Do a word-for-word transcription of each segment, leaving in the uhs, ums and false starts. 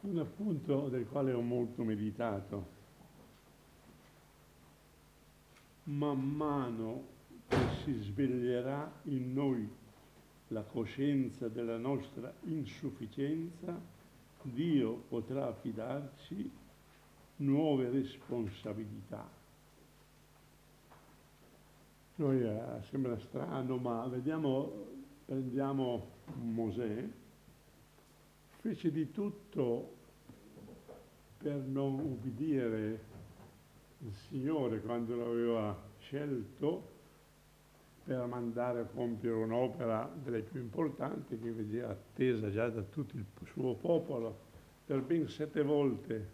un appunto del quale ho molto meditato. Man mano che si sveglierà in noi la coscienza della nostra insufficienza, Dio potrà affidarci nuove responsabilità. Noi eh, sembra strano, ma vediamo, prendiamo Mosè, fece di tutto per non ubbidire il Signore quando l'aveva scelto per mandare a compiere un'opera delle più importanti che invece era attesa già da tutto il suo popolo per ben sette volte.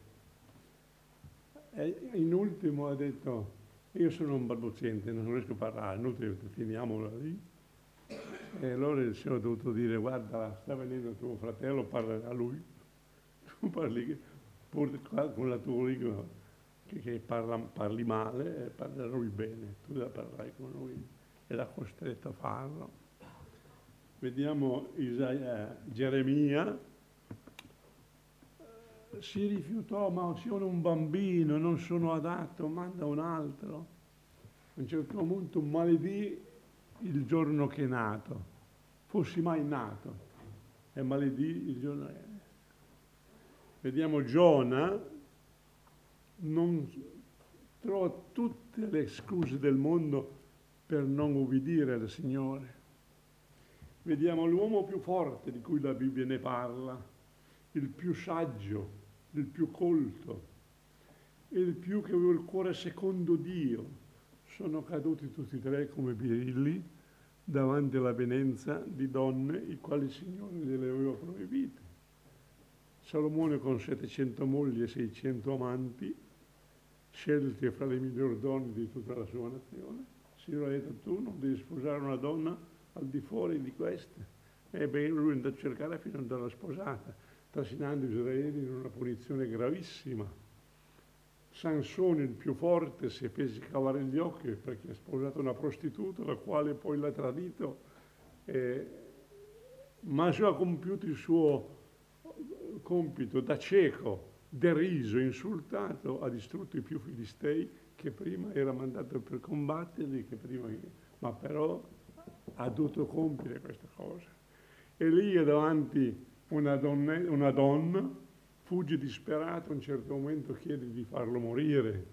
E in ultimo ha detto: io sono un balbuziente, non riesco a parlare, inutile, finiamola lì. E allora il Signore ha dovuto dire: guarda, sta venendo tuo fratello, parla a lui, tu parli pur con la tua lingua che, che parla, parli male, e parla lui bene, tu la parlerai con lui. E l'ha costretto a farlo. Vediamo Isaia, Geremia, si rifiutò: ma sono un bambino, non sono adatto, manda un altro. A un certo punto maledì il giorno che è nato, fossi mai nato, e maledì il giorno che è. Vediamo Giona, non trova tutte le scuse del mondo per non ubbidire al Signore. Vediamo l'uomo più forte di cui la Bibbia ne parla, il più saggio, il più colto, il più che aveva il cuore secondo Dio. Sono caduti tutti e tre come birilli davanti alla venenza di donne i quali il Signore gliele aveva proibite. Salomone con settecento mogli e seicento amanti, scelti fra le migliori donne di tutta la sua nazione. Il Signore ha detto: tu non devi sposare una donna al di fuori di queste. Ebbene, lui è andato a cercare fino ad andare sposata, trascinando Israele in una punizione gravissima. Sansone, il più forte, si è fece cavare gli occhi perché ha sposato una prostituta, la quale poi l'ha tradito, eh, ma ha compiuto il suo compito da cieco, deriso, insultato, ha distrutto i più filistei che prima era mandato per combatterli, che prima, ma però ha dovuto compiere questa cosa. Elia davanti una donna, una donna fugge disperato, a un certo momento chiede di farlo morire.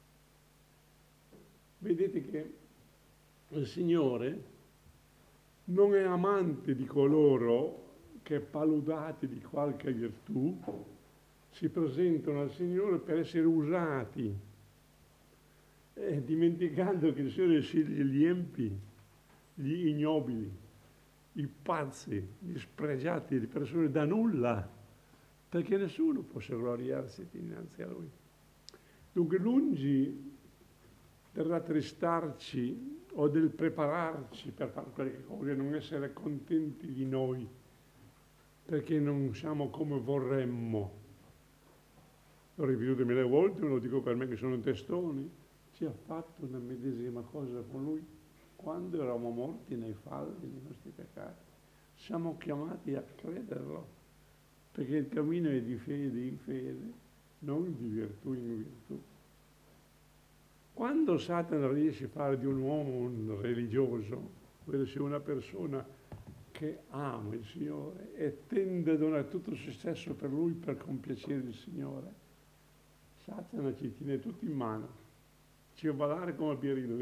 Vedete che il Signore non è amante di coloro che, paludati di qualche virtù, si presentano al Signore per essere usati, eh, dimenticando che il Signore sceglie gli empi, gli ignobili, i pazzi, gli spregiati, le persone da nulla, perché nessuno può gloriarsi dinanzi a Lui. Dunque, lungi del rattristarci o del prepararci per fare quelle cose, non essere contenti di noi, perché non siamo come vorremmo. L'ho ripetuto mille volte, lo dico per me che sono testoni, ci ha fatto la medesima cosa con Lui quando eravamo morti nei falli dei nostri peccati. Siamo chiamati a crederlo, perché il cammino è di fede in fede, non di virtù in virtù. Quando Satana riesce a fare di un uomo un religioso, vuol sia una persona che ama il Signore e tende a donare tutto se stesso per Lui per compiacere il Signore, Satana ci tiene tutti in mano, ci fa ballare come birilli.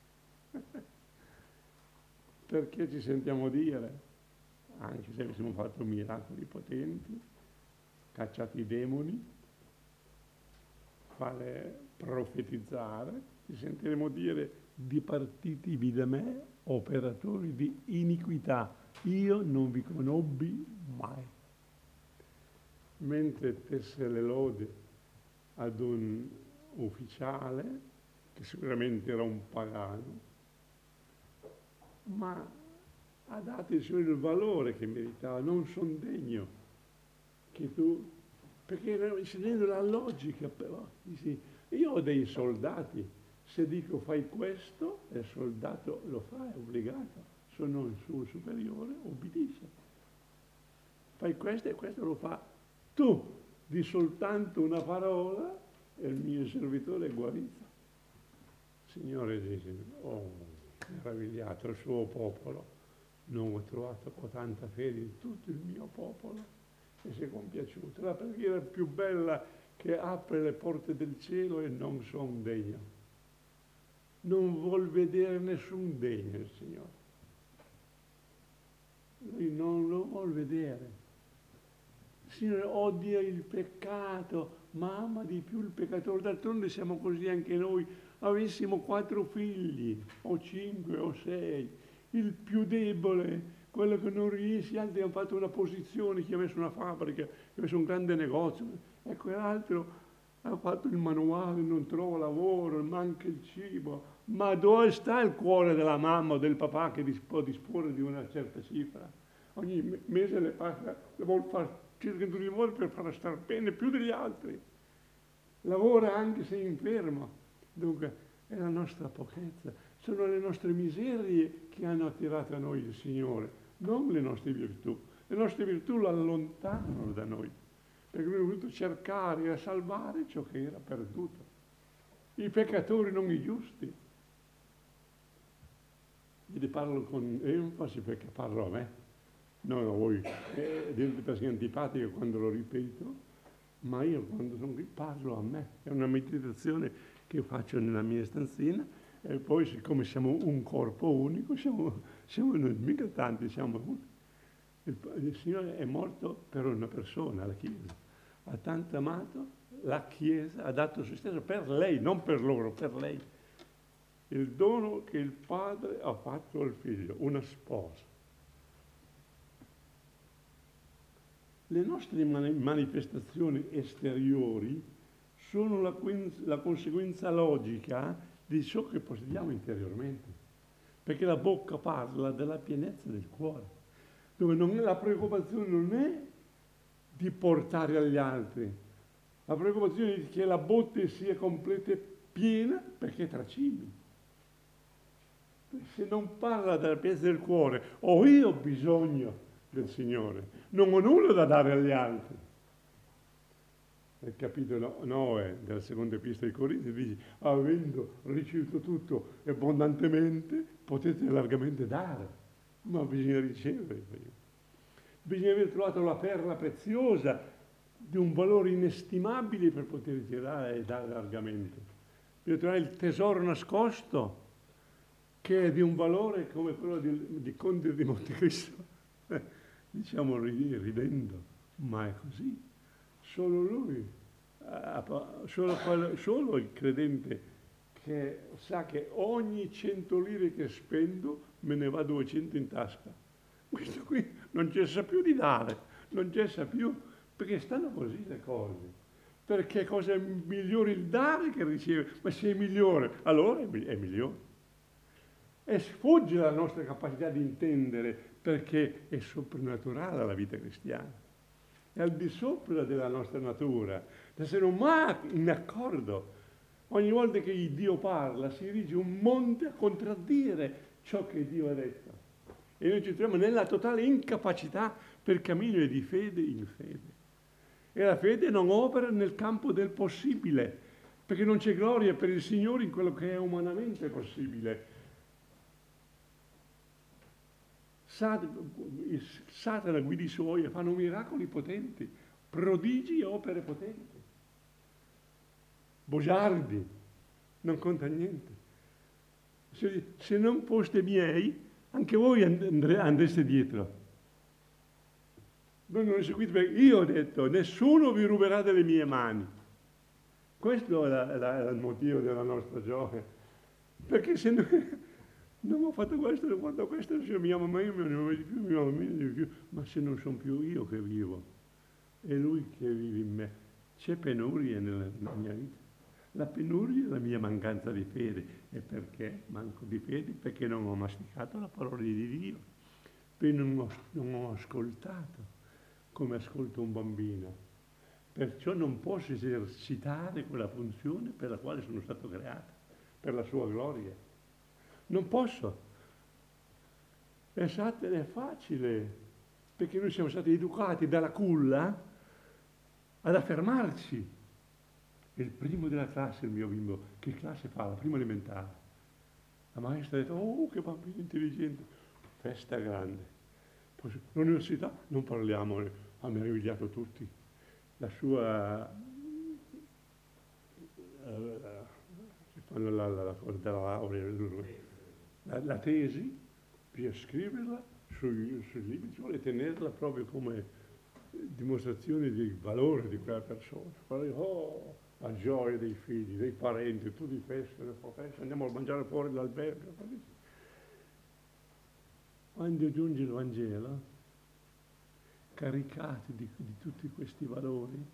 Perché ci sentiamo dire, anche se abbiamo fatto miracoli potenti, cacciato i demoni, fare profetizzare, ci sentiremo dire: dipartitevi da me, operatori di iniquità, io non vi conobbi mai. Mentre tesse le lodi ad un ufficiale, che sicuramente era un pagano, ma ha dato il Signore il valore che meritava. Non sono degno che tu, perché seguendo la logica, però dici: io ho dei soldati, se dico fai questo, il soldato lo fa, è obbligato, sono il suo superiore, obbedisce. Fai questo e questo lo fa. Tu di soltanto una parola e il mio servitore è guarito. Signore dice, oh, meravigliato il suo popolo, non ho trovato tanta fede in tutto il mio popolo e si è compiaciuto. La preghiera più bella che apre le porte del cielo e non son degno. Non vuol vedere nessun degno il Signore. Lui non lo vuol vedere. Il Signore odia il peccato, ma ama di più il peccatore. D'altronde siamo così anche noi. Avessimo quattro figli, o cinque, o sei, il più debole, quello che non riesce, altri hanno fatto una posizione, chi ha messo una fabbrica, chi ha messo un grande negozio, e quell'altro ha fatto il manuale, non trova lavoro, manca il cibo. Ma dove sta il cuore della mamma o del papà che può disporre di una certa cifra? Ogni mese le passa, le vuole fare circa due volte per farla star bene più degli altri. Lavora anche se è infermo. Dunque, è la nostra pochezza, sono le nostre miserie che hanno attirato a noi il Signore, non le nostre virtù. Le nostre virtù lo allontanano da noi, perché Lui ha voluto cercare e salvare ciò che era perduto. I peccatori, non i giusti. Io ti parlo con enfasi perché parlo a me, non a voi. È perché è antipatico quando lo ripeto, ma io quando sono qui parlo a me. È una meditazione che faccio nella mia stanzina e poi siccome siamo un corpo unico, siamo, siamo noi, mica tanti, siamo uno. Il, il Signore è morto per una persona, la Chiesa. Ha tanto amato la Chiesa, ha dato se stesso per lei, non per loro, per lei. Il dono che il Padre ha fatto al Figlio, una sposa. Le nostre manifestazioni esteriori sono la, la conseguenza logica di ciò che possediamo interiormente, perché la bocca parla della pienezza del cuore, dove non è, la preoccupazione non è di portare agli altri, la preoccupazione è che la botte sia completa e piena perché tracibi. Se non parla della pienezza del cuore, ho io bisogno del Signore, non ho nulla da dare agli altri. Nel capitolo nove della seconda epistola ai Corinzi dice, avendo ricevuto tutto abbondantemente, potete largamente dare, ma bisogna ricevere prima. Bisogna aver trovato la perla preziosa di un valore inestimabile per poter tirare e dare largamente. Bisogna trovare il tesoro nascosto, che è di un valore come quello di, di Conte di Montecristo, eh, diciamo ridendo, ma è così. Solo lui, solo, quello, solo il credente che sa che ogni cento lire che spendo me ne va duecento in tasca. Questo qui non cessa più di dare, non cessa più, perché stanno così le cose. Perché cosa è migliore il dare che ricevere? Ma se è migliore, allora è, è migliore. E sfugge la nostra capacità di intendere perché è soprannaturale la vita cristiana. È al di sopra della nostra natura, da essere umani in accordo. Ogni volta che Dio parla si erige un monte a contraddire ciò che Dio ha detto. E noi ci troviamo nella totale incapacità per camminare di fede in fede. E la fede non opera nel campo del possibile, perché non c'è gloria per il Signore in quello che è umanamente possibile. Satana guida i suoi e fanno miracoli potenti, prodigi e opere potenti. Bogiardi, non conta niente. Se, se non foste miei, anche voi andre, andreste dietro. Voi non lo seguite perché io ho detto, nessuno vi ruberà delle mie mani. Questo è, la, la, il motivo della nostra gioia. Perché se noi... non ho fatto questo, non ho fatto questo, se mi ama meglio, mi ama di più, mi ama meno di più, ma se non sono più io che vivo, è Lui che vive in me. C'è penuria nella, nella mia vita. La penuria è la mia mancanza di fede. E perché manco di fede? Perché non ho masticato la parola di Dio, perché non ho, non ho ascoltato come ascolta un bambino. Perciò non posso esercitare quella funzione per la quale sono stato creato, per la sua gloria. Non posso. Pensate, è facile, perché noi siamo stati educati dalla culla ad affermarci. È il primo della classe, il mio bimbo. Che classe fa? La prima elementare. La maestra ha detto, oh, che bambino intelligente. Festa grande. Poi l'università, non parliamo, ha meravigliato tutti. La sua... Uh, si fanno la, la, la cosa della laurea, la, la tesi, bisogna scriverla sui, sui libri, ci vuole tenerla proprio come dimostrazione di valore di quella persona. Poi, oh, la gioia dei figli, dei parenti, tutti festano, andiamo a mangiare fuori dall'albergo. Quando giunge il Vangelo, caricati di, di tutti questi valori,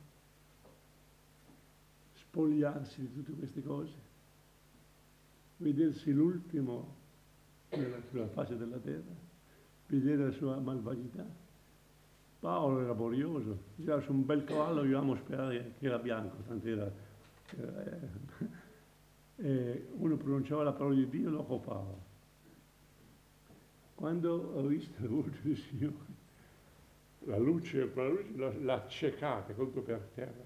spogliarsi di tutte queste cose, vedersi l'ultimo sulla faccia della terra, vedere la sua malvagità. Paolo era laborioso, diceva su un bel cavallo io amo sperare che era bianco, tanto era, era eh, e uno pronunciava la parola di Dio, lo copava. Quando ho visto la voce del Signore, la luce, la luce l'ha, l'ha accecata, colto per terra.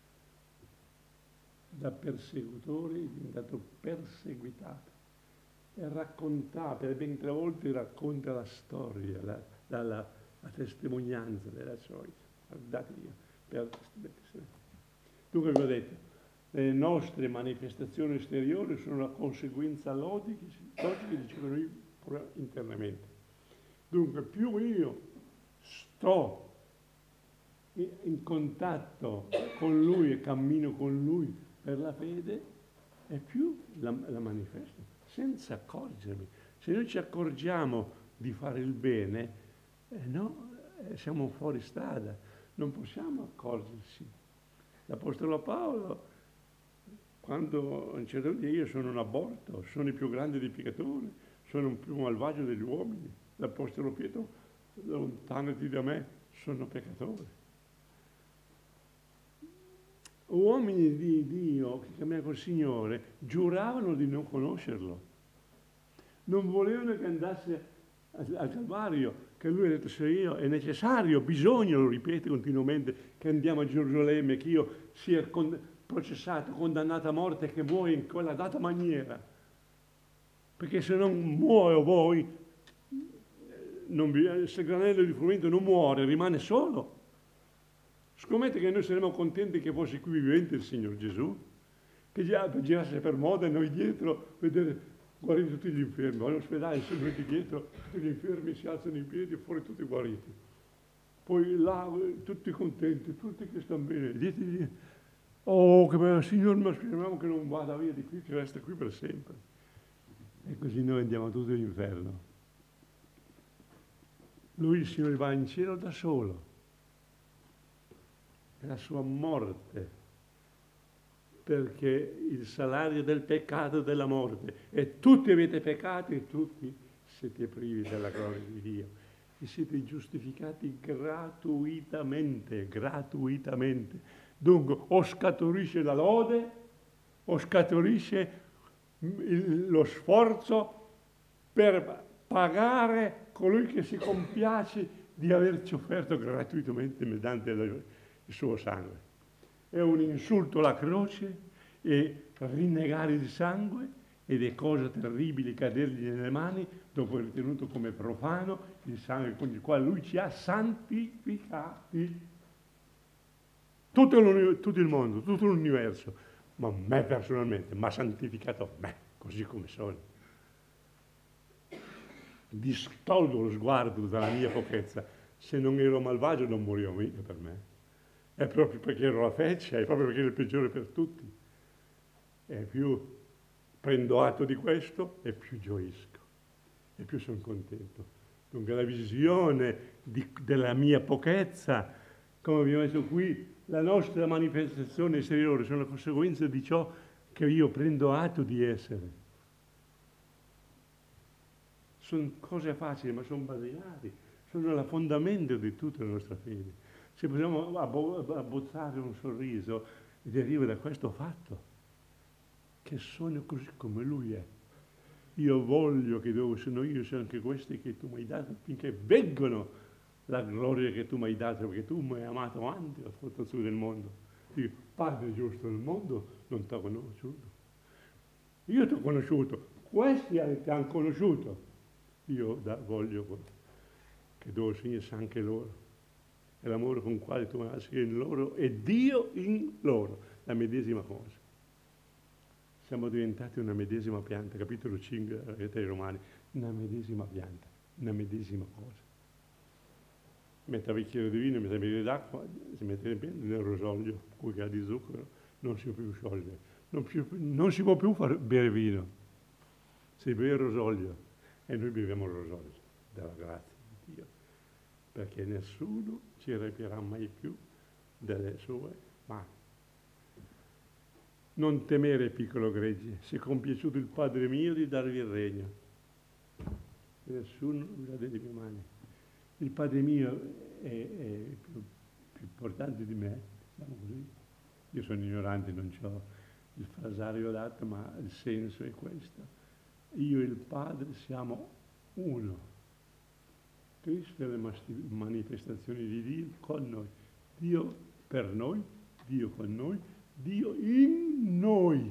Da persecutore è diventato perseguitato. E racconta, per ben tre volte racconta la storia, la, la, la, la testimonianza della gioia. Guardate Dio. Per, dunque vi ho detto, le nostre manifestazioni esteriori sono la conseguenza logica, logica dicevo noi internamente. Dunque più io sto in contatto con Lui e cammino con Lui per la fede, e più la, la manifesto, senza accorgermi. Se noi ci accorgiamo di fare il bene, eh no, eh, siamo fuori strada, non possiamo accorgersi. L'Apostolo Paolo, quando a un certo punto io sono un aborto, sono il più grande dei peccatori, sono il più malvagio degli uomini, l'Apostolo Pietro, lontanati da me, sono peccatore. Uomini di Dio che camminano col Signore giuravano di non conoscerlo, non volevano che andasse al Calvario, che lui ha detto se io è necessario, bisogna, lo ripete continuamente, che andiamo a Gerusalemme, che io sia con, processato, condannato a morte, che muoia in quella data maniera, perché se non muoio voi, non vi, se granello di frumento non muore, rimane solo. Scommetto che noi saremmo contenti che fosse qui vivente il Signor Gesù, che già girasse per moda e noi dietro, vedere guarire tutti gli infermi. All'ospedale sono venuti dietro, tutti gli infermi si alzano in piedi e fuori tutti guariti. Poi là tutti contenti, tutti che stanno bene. Dite, oh che bello, Signore, ma speriamo che non vada via di qui, che resta qui per sempre. E così noi andiamo tutti all'inferno. Lui, il Signore, va in cielo da solo. La sua morte, perché il salario del peccato è della morte, e tutti avete peccato e tutti siete privi della gloria di Dio, e siete giustificati gratuitamente, gratuitamente. Dunque o scaturisce la lode, o scaturisce il, lo sforzo per pagare colui che si compiace di averci offerto gratuitamente mediante la il suo sangue. È un insulto alla croce e rinnegare il sangue, ed è cosa terribile cadergli nelle mani dopo aver tenuto come profano il sangue con il quale lui ci ha santificati. Tutto, tutto il mondo, tutto l'universo, ma me personalmente mi ha santificato me, così come sono. Distolgo lo sguardo dalla mia pochezza. Se non ero malvagio non morivo mica per me. È proprio perché ero la feccia, è proprio perché ero il peggiore per tutti. E più prendo atto di questo, e più gioisco, e più sono contento. Dunque la visione di, della mia pochezza, come abbiamo detto qui, la nostra manifestazione esteriore sono la conseguenza di ciò che io prendo atto di essere. Sono cose facili, ma sono basilari, sono il fondamento di tutta la nostra fede. Se possiamo abbozzare un sorriso, deriva da questo fatto, che sono così come Lui è. Io voglio che dove sono io siano anche questi che tu mi hai dato, affinché veggano la gloria che tu mi hai dato, perché tu mi hai amato anche la fondazione del mondo. Dico, Padre giusto del mondo non ti ho conosciuto. Io ti ho conosciuto, questi ti hanno conosciuto. Io da, voglio che tu insegni anche loro. E l'amore con il quale tu mi hai sia in loro e Dio in loro, la medesima cosa. Siamo diventati una medesima pianta, capitolo cinque della lettera ai Romani, una medesima pianta, una medesima cosa. Mette il bicchiere di vino, mette il bicchiere d'acqua, si mette nell'aerosolio, cui ha di zucchero, non si può più sciogliere, non, più, non si può più far bere vino, si beve aerosolio e noi beviamo aerosolio della grazia di Dio, perché nessuno ci riempirà mai più delle sue mani. Non temere, piccolo gregge, se è compiaciuto il Padre mio di darvi il regno. Nessuno vi dà delle mie mani. Il Padre mio è, è più, più importante di me, diciamo così. Io sono ignorante, non ho il frasario dato, ma il senso è questo. Io e il Padre siamo uno. Cristo è le manifestazioni di Dio con noi. Dio per noi, Dio con noi, Dio in noi.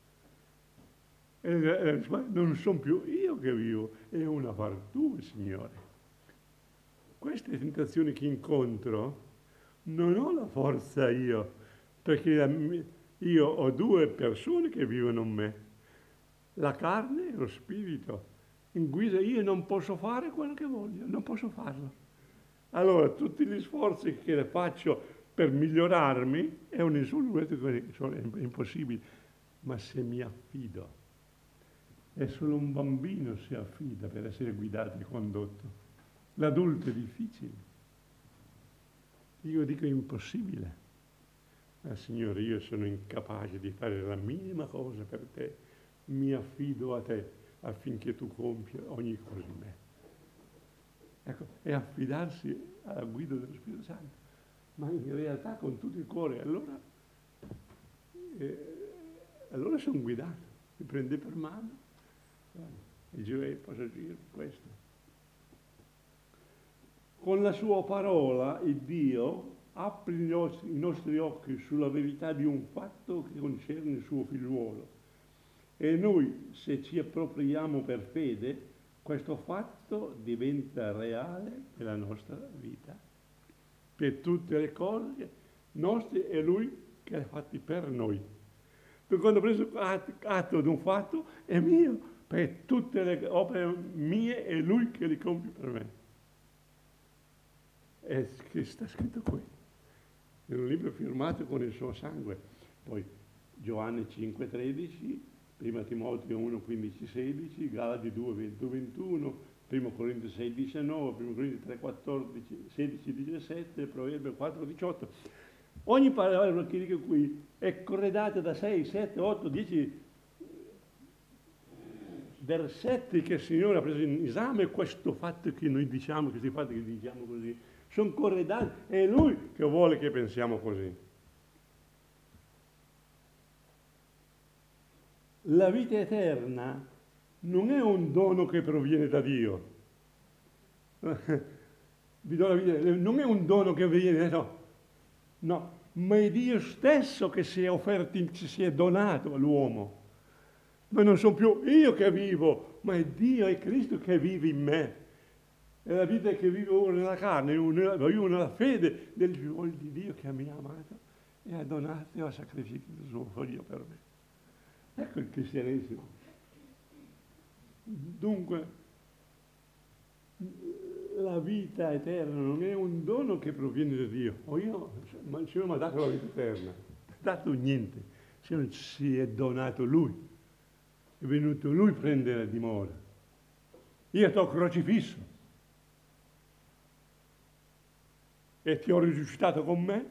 E non sono più io che vivo, è una virtù, Signore. Queste tentazioni che incontro non ho la forza io, perché io ho due persone che vivono in me, la carne e lo spirito. In guisa io non posso fare quello che voglio, non posso farlo. Allora tutti gli sforzi che faccio per migliorarmi è un insulto, è impossibile, ma se mi affido, è solo un bambino si affida per essere guidato e condotto. L'adulto è difficile. Io dico è impossibile. Ma Signore, io sono incapace di fare la minima cosa per te. Mi affido a te affinché tu compia ogni cosa in me. Ecco, è affidarsi alla guida dello Spirito Santo, ma in realtà con tutto il cuore. Allora, eh, allora sono guidato, mi prende per mano e Gioè posso dire questo. Con la sua parola il Dio apre i nostri, i nostri occhi sulla verità di un fatto che concerne il suo figliuolo. E noi, se ci appropriamo per fede, questo fatto diventa reale nella nostra vita. Per tutte le cose nostre è Lui che le ha fatte per noi. Per quando ho preso atto di un fatto è mio, per tutte le opere mie è Lui che le compie per me. E che sta scritto qui, in un libro firmato con il suo sangue. Poi Giovanni cinque tredici, prima Timoteo uno quindici sedici, Galati due ventuno ventuno, primo Corinzi sei diciannove, primo Corinzi tre quattordici, sedici diciassette, Proverbio quattro diciotto. Ogni parola che dico qui è corredata da sei, sette, otto, dieci versetti che il Signore ha preso in esame, questo fatto che noi diciamo, questi fatti che diciamo così, sono corredati, è Lui che vuole che pensiamo così. La vita eterna non è un dono che proviene da Dio. Vi do la vita, non è un dono che viene, no, no, ma è Dio stesso che si è offerto, ci si è donato all'uomo. Ma non sono più io che vivo, ma è Dio, è Cristo che vive in me. È la vita che vivo nella carne, vivo nella fede del figlio di Dio che mi ha amato e ha donato e ha sacrificato il suo figlio per me. Ecco il cristianesimo. Dunque, la vita eterna non è un dono che proviene da Dio. O io, ma il Signore mi ha dato la vita eterna, non ha dato niente. Il Signore si è donato Lui. È venuto Lui a prendere dimora. Io ti ho crocifisso. E ti ho risuscitato con me.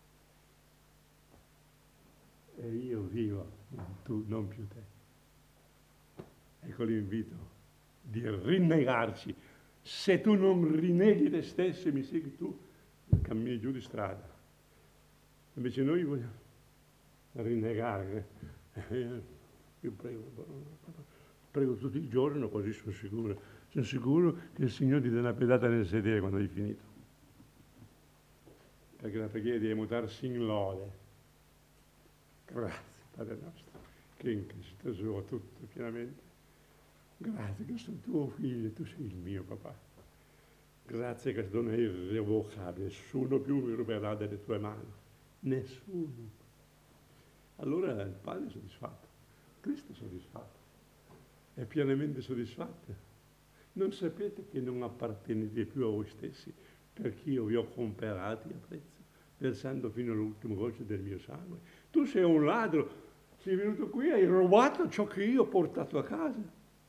E io vivo, tu, non più te. Ecco l'invito di rinnegarci. Se tu non rinneghi te stesso e mi segui tu, cammini giù di strada. Invece noi vogliamo rinnegare. Io prego, prego tutto il giorno, così sono sicuro. Sono sicuro che il Signore ti dà una pedata nel sedere quando hai finito. perché la preghiera deve mutarsi in lode. Grazie, Padre nostro, che in Cristo Gesù tutto pienamente. Grazie che sono tuo figlio e tu sei il mio papà. Grazie che questo dono è irrevocabile, nessuno più mi ruberà dalle tue mani. Nessuno. Allora il Padre è soddisfatto, Cristo è soddisfatto, è pienamente soddisfatto. Non sapete che non appartenete più a voi stessi, perché io vi ho comprati a prezzo, versando fino all'ultimo goccio del mio sangue. Tu sei un ladro, sei venuto qui e hai rubato ciò che io ho portato a casa.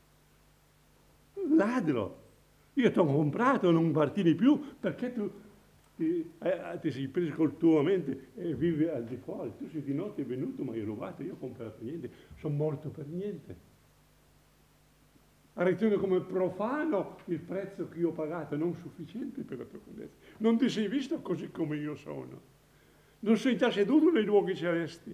Un ladro! Io ti ho comprato, non partini più, perché tu ti, eh, ti sei preso col tuo mente e vivi al di fuori. Tu sei di notte venuto, ma hai rubato, io ho comprato niente, sono morto per niente. Ritieni come profano il prezzo che io ho pagato, non sufficiente per la tua condizionalità. Non ti sei visto così come io sono. Non sei già seduto nei luoghi celesti.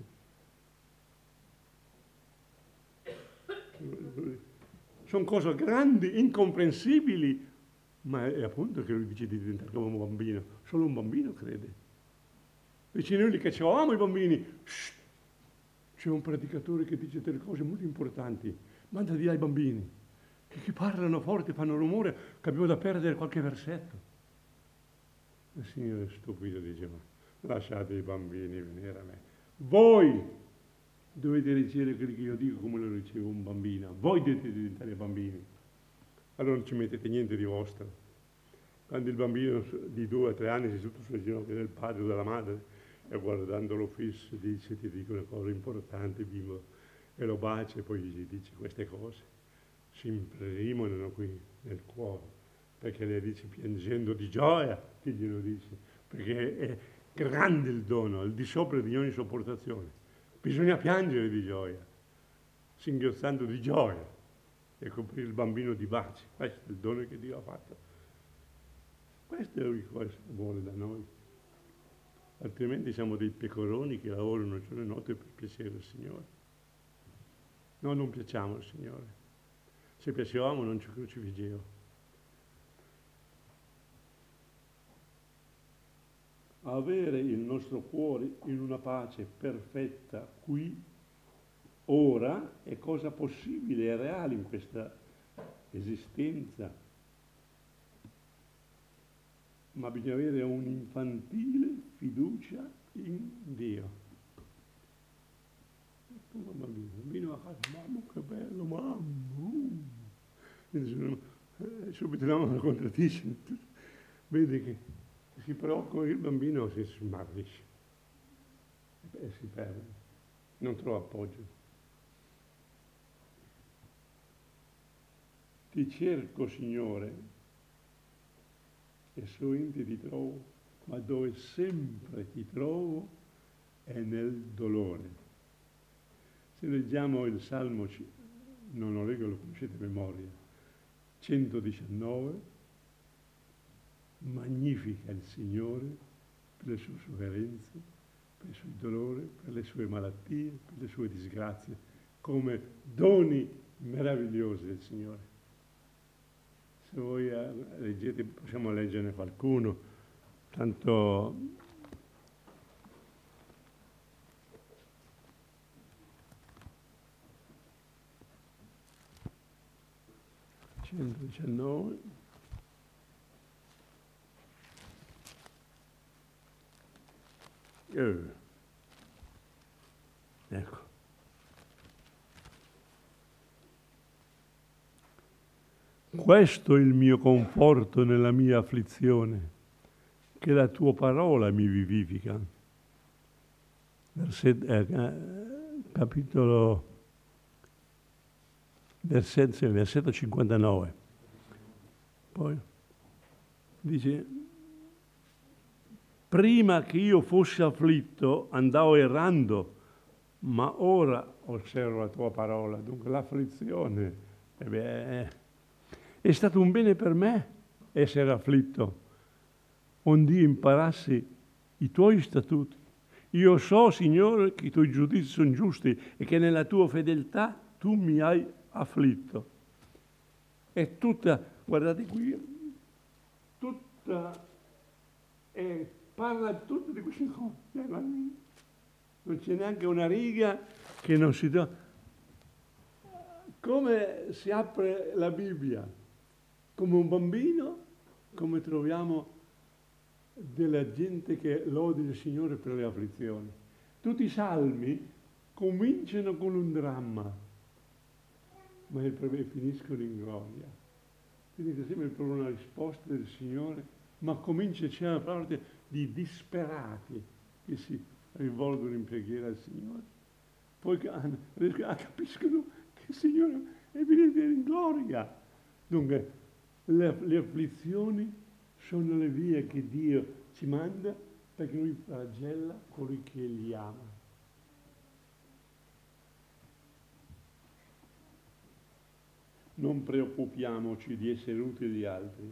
Sono cose grandi, incomprensibili, ma è appunto che lui dice di diventare come un bambino. Solo un bambino crede. Invece noi li cacciavamo i bambini. Shh, c'è un predicatore che dice delle cose molto importanti. Manda via i bambini. Che parlano forte, fanno rumore, che abbiamo da perdere qualche versetto. Il Signore stupido diceva, lasciate i bambini venire a me. Voi dovete ricevere quello che io dico come lo riceve un bambino. Voi dovete diventare bambini. Allora non ci mettete niente di vostro. Quando il bambino di due o tre anni si tutto sulle ginocchia del padre o della madre e guardandolo fisso dice, ti dico una cosa importante, bimbo, e lo bacia e poi gli dice queste cose. Si imprimono qui nel cuore, perché le dice piangendo di gioia che glielo dice, perché è grande il dono, al di sopra di ogni sopportazione. Bisogna piangere di gioia, singhiozzando di gioia e coprire il bambino di baci. Questo è il dono che Dio ha fatto. Questo è il che vuole da noi. Altrimenti siamo dei pecoroni che lavorano giorno e notte per piacere al Signore. Noi non piacciamo al Signore. Se piacevamo non ci crocifiggevo. Avere il nostro cuore in una pace perfetta qui, ora, è cosa possibile e reale in questa esistenza. Ma bisogna avere un'infantile fiducia in Dio. Un bambino, un bambino a casa, mamma che bello, mamma. Uh. Eh, subito la mamma contraddice. Vede che si preoccupa il bambino, si smarrisce e si perde, non trova appoggio. Ti cerco, Signore, e sovente ti trovo, ma dove sempre ti trovo è nel dolore. Se leggiamo il Salmo, non lo leggo, lo conoscete a memoria, centodiciannove, magnifica il Signore per le sue sofferenze, per i suoi dolori, per le sue malattie, per le sue disgrazie, come doni meravigliosi del Signore. Se voi leggete, possiamo leggerne qualcuno, tanto... centodiciannove. Eh. Ecco. Questo è il mio conforto nella mia afflizione, che la tua parola mi vivifica. Verset, eh, capitolo versetto, versetto cinquantanove. Poi dice: prima che io fossi afflitto andavo errando, ma ora osservo la tua parola. Dunque l'afflizione eh beh, è stato un bene per me essere afflitto, onde io imparassi i tuoi statuti. Io so, Signore, che i tuoi giudizi sono giusti e che nella tua fedeltà tu mi hai afflitto. È tutta, guardate qui, tutta è parla tutto di queste cose. Non c'è neanche una riga che non si dà. Come si apre la Bibbia? Come un bambino, come troviamo della gente che lode il Signore per le afflizioni. Tutti i salmi cominciano con un dramma, ma finiscono in gloria. Quindi sempre per una risposta del Signore, ma comincia, c'è una parte di disperati che si rivolgono in preghiera al Signore. Poi capiscono che il Signore è venuto in gloria. Dunque, le, le afflizioni sono le vie che Dio ci manda perché Lui flagella colui che Egli ama. Non preoccupiamoci di essere utili agli altri.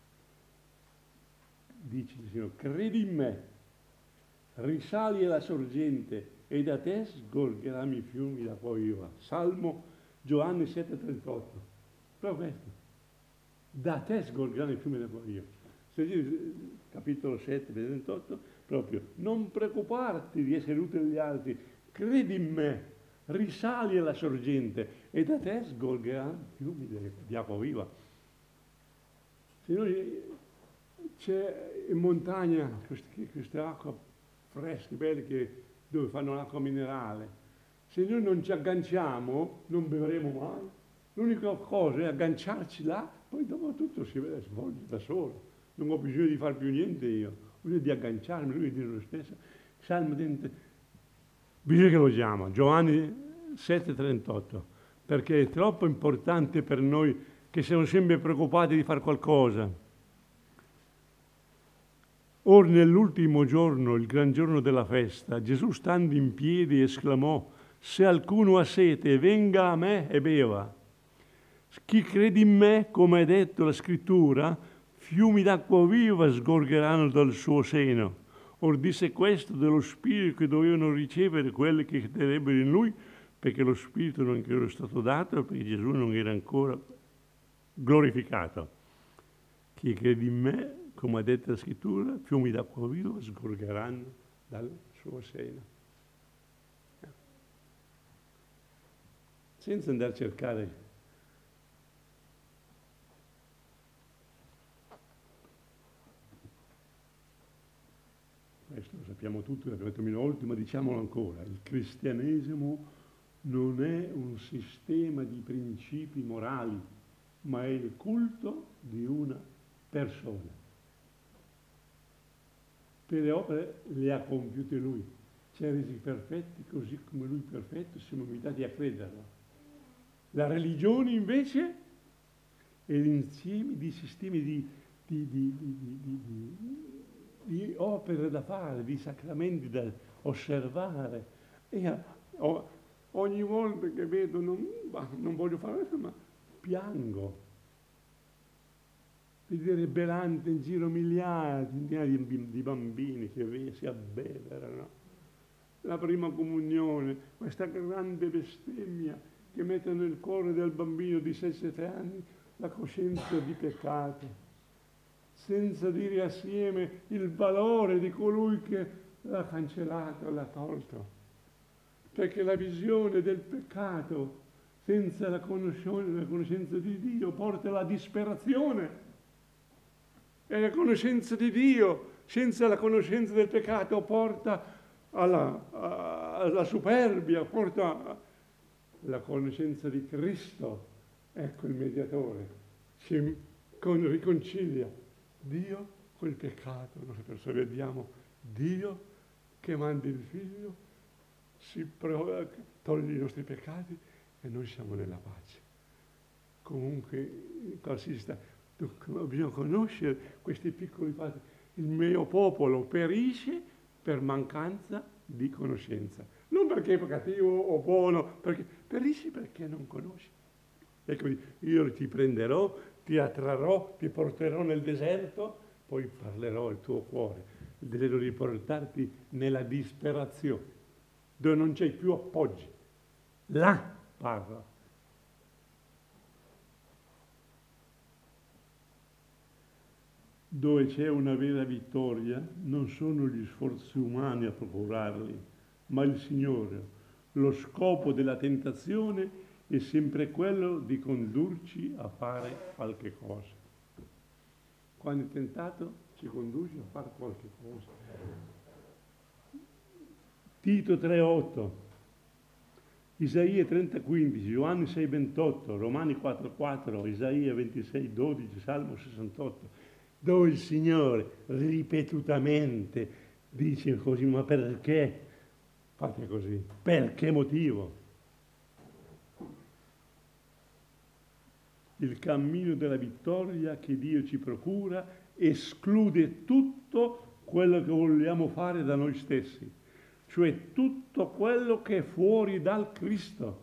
Dice il Signore, credi in me, risali alla sorgente e da te sgorgeranno i fiumi d'acqua viva. Salmo Giovanni sette trentotto. Proprio questo. Da te sgorgeranno i fiumi d'acqua viva. Capitolo sette, trentotto, proprio. Non preoccuparti di essere utile agli altri, credi in me. Risali alla sorgente e da te sgorgeranno fiumi di acqua viva. Signore, c'è in montagna queste, queste acque fresche, belle, che, dove fanno l'acqua minerale. Se noi non ci agganciamo, non bevremo mai. L'unica cosa è agganciarci là, poi dopo tutto si vede, svolge da solo. Non ho bisogno di fare più niente io, ho bisogno di agganciarmi, lui dire lo stesso. Salmo dente. Bisogna che lo chiama, Giovanni sette trentotto, perché è troppo importante per noi che siamo sempre preoccupati di fare qualcosa. Or nell'ultimo giorno, il gran giorno della festa, Gesù stando in piedi esclamò: se alcuno ha sete, venga a me e beva. Chi crede in me, come è detto la scrittura, fiumi d'acqua viva sgorgeranno dal suo seno. Or disse questo dello Spirito che dovevano ricevere quelli che crederebbero in Lui, perché lo Spirito non era stato dato, perché Gesù non era ancora glorificato. Chi crede in me, come ha detto la Scrittura, fiumi d'acqua viva sgorgeranno dal suo seno. Senza andare a cercare questo lo sappiamo tutti, l'abbiamo detto mille volte, ma diciamolo ancora, il cristianesimo non è un sistema di principi morali, ma è il culto di una persona. Per le opere le ha compiute Lui, ci ha resi perfetti così come Lui perfetto, siamo invitati a crederlo. La religione invece è l'insieme di sistemi di, di, di, di, di, di, di di opere da fare, di sacramenti da osservare. E oh, ogni volta che vedo, non, non voglio fare questo, ma piango. Vedere belante in giro migliaia, migliaia di, di bambini che si abbeverano. La prima comunione, questa grande bestemmia che mette nel cuore del bambino di sei sette anni la coscienza di peccato, senza dire assieme il valore di colui che l'ha cancellato, l'ha tolto. Perché la visione del peccato senza la conoscenza di Dio porta alla disperazione. E la conoscenza di Dio senza la conoscenza del peccato porta alla, alla superbia, porta alla conoscenza di Cristo. Ecco il mediatore, ci riconcilia Dio col peccato. Noi perseveriamo, Dio che manda il Figlio, si prova, toglie i nostri peccati e noi siamo nella pace. Comunque, qualsiasi sta, bisogna conoscere questi piccoli fatti. Il mio popolo perisce per mancanza di conoscenza. Non perché è cattivo o buono, perché perisce perché non conosce. Ecco, io ti prenderò, ti attrarrò, ti porterò nel deserto, poi parlerò al tuo cuore, il desiderio di portarti nella disperazione, dove non c'è più appoggi. Là parla. Dove c'è una vera vittoria, non sono gli sforzi umani a procurarli, ma il Signore. Lo scopo della tentazione è sempre quello di condurci a fare qualche cosa. Quando è tentato, ci conduce a fare qualche cosa. Tito tre otto, Isaia trenta quindici, Giovanni sei ventotto, Romani quattro quattro, Isaia ventisei dodici, Salmo sessantotto, dove il Signore ripetutamente dice così: ma perché fate così? Per che motivo? Il cammino della vittoria che Dio ci procura esclude tutto quello che vogliamo fare da noi stessi, cioè tutto quello che è fuori dal Cristo.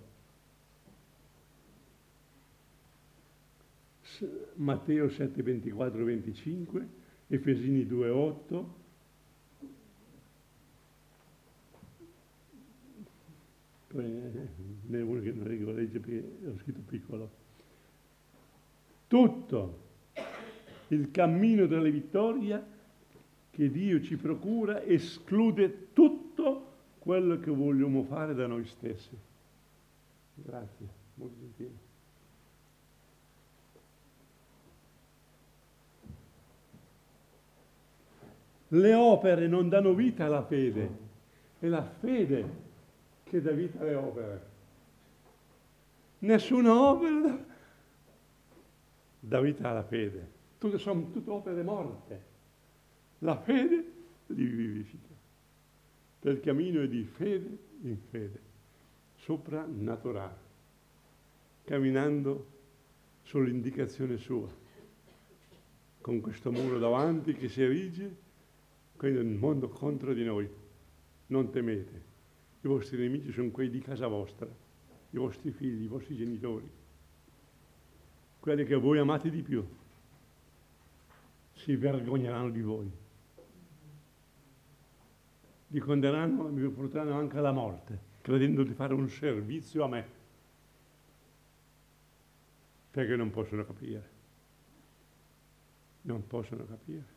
Matteo sette ventiquattro venticinque, Efesini due otto, poi ne è uno che non riesco a leggere perché ho scritto piccolo. Tutto il cammino della vittoria che Dio ci procura esclude tutto quello che vogliamo fare da noi stessi. Grazie, molto gentile. Le opere non danno vita alla fede, è la fede che dà vita alle opere. Nessuna opera dà vita alla fede, tutte sono tutte opere morte. La fede li vivifica. Il cammino è di fede in fede, soprannaturale, camminando sull'indicazione sua, con questo muro davanti che si erige. Quindi il mondo contro di noi, non temete, i vostri nemici sono quelli di casa vostra, i vostri figli, i vostri genitori, quelli che voi amate di più, si vergogneranno di voi, vi condanneranno e vi porteranno anche alla morte, credendo di fare un servizio a me, perché non possono capire, non possono capire.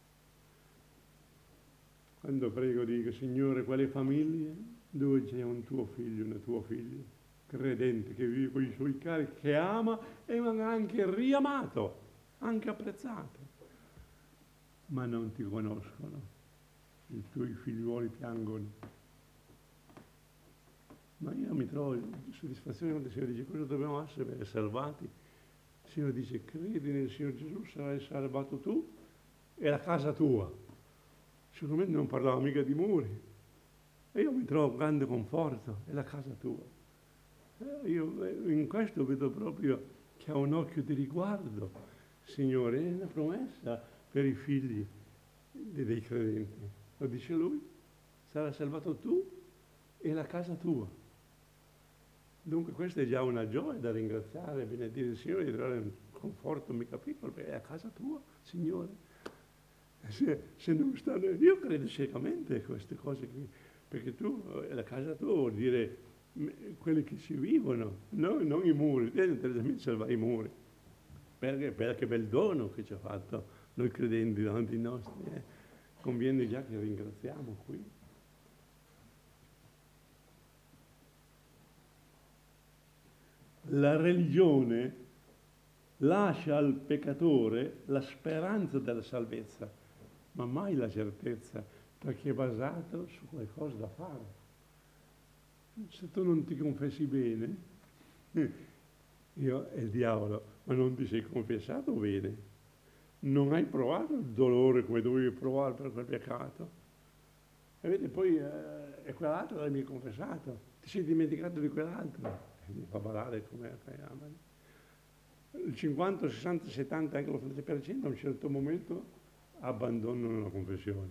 Quando prego dico: Signore, quale famiglia dove c'è un tuo figlio, una tua figlia, credente, che vive con i suoi cari, che ama e anche riamato, anche apprezzato, ma non ti conoscono, i tuoi figliuoli piangono. Ma io mi trovo soddisfazione quando il Signore dice: cosa dobbiamo essere per essere salvati? Il Signore dice: credi nel Signore Gesù, sarai salvato tu e la casa tua. Secondo me non parlava mica di muri. E io mi trovo grande conforto, è la casa tua. Eh, io in questo vedo proprio che ha un occhio di riguardo. Signore, è una promessa per i figli dei credenti. Lo dice lui: sarai salvato tu e la casa tua. Dunque questa è già una gioia da ringraziare, benedire il Signore, di trovare un conforto mica piccolo, perché è la casa tua, Signore. Se, se non stanno, io credo ciecamente a queste cose qui, perché tu, la casa tua vuol dire quelli che ci vivono, no? Non i muri, te non devi salvare i muri, perché, perché bel dono che ci ha fatto noi credenti davanti ai nostri, eh? Conviene già che ringraziamo qui. La religione lascia al peccatore la speranza della salvezza, ma mai la certezza, perché è basato su qualcosa da fare. Se tu non ti confessi bene, io è il diavolo, ma non ti sei confessato bene, non hai provato il dolore come dovevi provare per quel peccato. E vedi, poi eh, e quell'altro l'hai confessato, ti sei dimenticato di quell'altro, e mi fa ballare come il cinquanta, sessanta, settanta, anche l'ottanta per cento a un certo momento abbandonano la confessione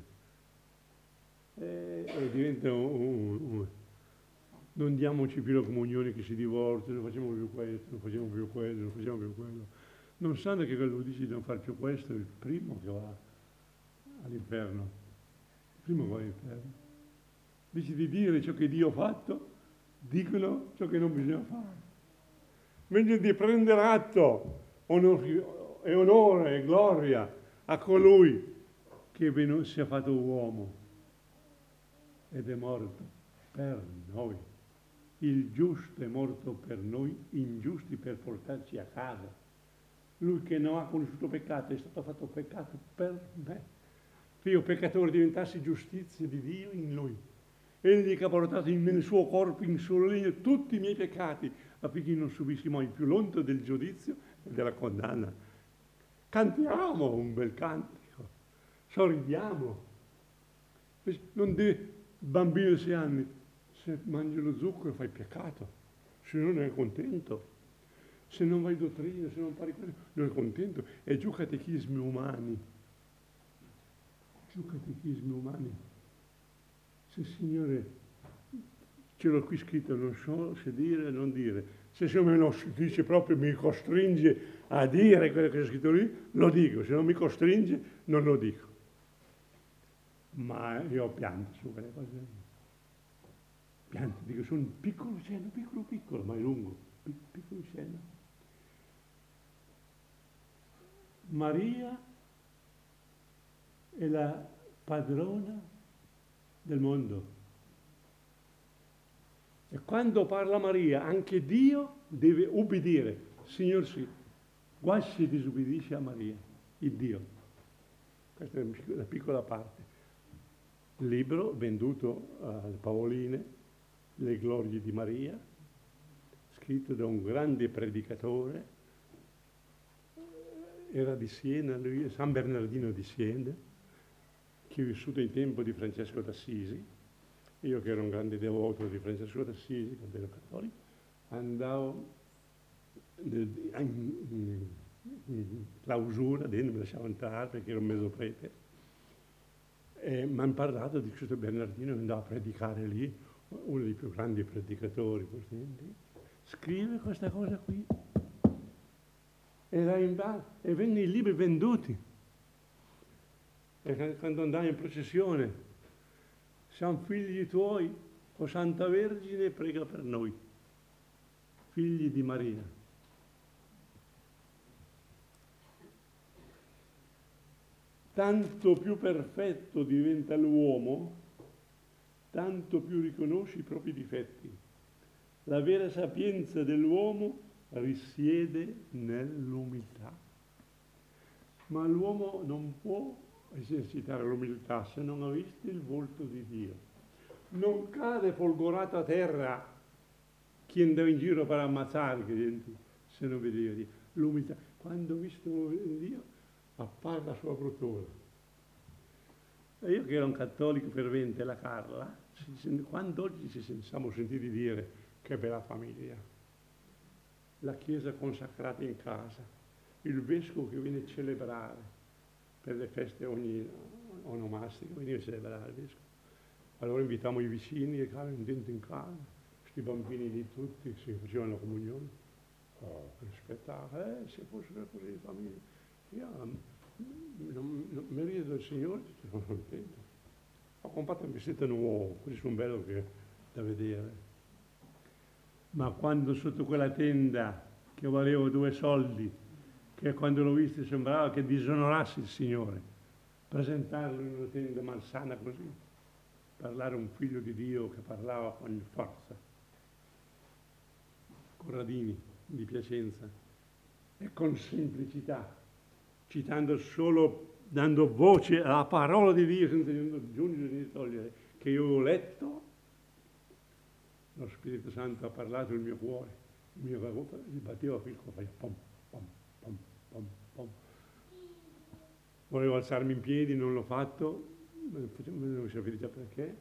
e, e diventa un, un, un non diamoci più la comunione che si divorzia, non facciamo più questo, non facciamo più quello, non facciamo più quello. Non sanno che quello dice di non fare più questo è il primo che va all'inferno, il primo che va all'inferno. Dice di dire ciò che Dio ha fatto, dicono ciò che non bisogna fare. Invece di prendere atto onore e gloria a colui che venuto, si è fatto uomo ed è morto per noi. Il giusto è morto per noi, ingiusti per portarci a casa. Lui che non ha conosciuto peccato è stato fatto peccato per me. Che io peccatore diventassi giustizia di Dio in lui. Egli che ha portato nel suo corpo, in suo legno, tutti i miei peccati, affinché non subissi mai più l'onta del giudizio e della condanna. Cantiamo un bel cantico, sorridiamo. Non deve, bambino di sei anni, se mangi lo zucchero fai peccato, se non è contento. Se non vai in dottrina, se non parli quello, non è contento. E giù catechismi umani. Giù catechismi umani. Se Signore, ce l'ho qui scritto, non so se dire o non dire. Se se me lo dice proprio, mi costringe a dire quello che è scritto lì, lo dico. Se non mi costringe, non lo dico. Ma io pianto su quelle cose lì. Pianto, dico, sono un piccolo cenno, piccolo, piccolo, ma è lungo. Piccolo cenno. Maria è la padrona del mondo. E quando parla Maria, anche Dio deve ubbidire. Signor sì, guai si disubbidisce a Maria, il Dio. Questa è una piccola parte. Libro venduto alle Paoline, Le glorie di Maria, scritto da un grande predicatore. Era di Siena, lui, San Bernardino di Siena, che è vissuto in tempo di Francesco d'Assisi. Io che ero un grande devoto di Francesco d'Assisi, quando ero cattolico, andavo in, in, in clausura, dentro mi lasciavo entrare perché ero un mezzo prete, e mi hanno parlato di questo Bernardino che andava a predicare lì, uno dei più grandi predicatori, così. Scrive questa cosa qui. Era in bar e venne i libri venduti. E quando andai in processione, siamo figli tuoi, o Santa Vergine, prega per noi, figli di Maria. Tanto più perfetto diventa l'uomo, tanto più riconosce i propri difetti. La vera sapienza dell'uomo risiede nell'umiltà. Ma l'uomo non può esercitare l'umiltà se non ha visto il volto di Dio. Non cade folgorato a terra chi andava in giro per ammazzare se non vedeva Dio. L'umiltà. Quando ho visto Dio, appare la sua bruttura. E io che ero un cattolico fervente, la Carla, quando oggi ci siamo sentiti dire che bella famiglia, la Chiesa consacrata in casa, il Vescovo che viene a celebrare per le feste ogni onomastiche, veniva a celebrare il Vescovo. Allora invitiamo i vicini e calano dentro in casa, questi bambini lì tutti si facevano la comunione. Oh, che spettacolo, eh, se fossero così di famiglia. Io non, non mi rido del Signore, sono contento. Ho comprato un vestito nuovo, così sono bello che, da vedere. Ma quando sotto quella tenda che valeva due soldi, che quando l'ho visto sembrava che disonorassi il Signore, presentarlo in una tenda malsana così, parlare a un figlio di Dio che parlava con forza, Corradini di Piacenza, e con semplicità, citando solo, dando voce alla parola di Dio senza aggiungere né togliere, che io ho letto. Lo Spirito Santo ha parlato il mio cuore, il mio cuore gli batteva qui il cuore, pom, pom, pom, pom, pom. Volevo alzarmi in piedi, non l'ho fatto, non sapete già perché.